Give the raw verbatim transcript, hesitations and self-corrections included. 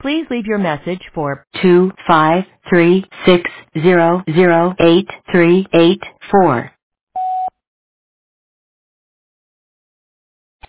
Please leave your message for two five three six zero zero eight three eight four.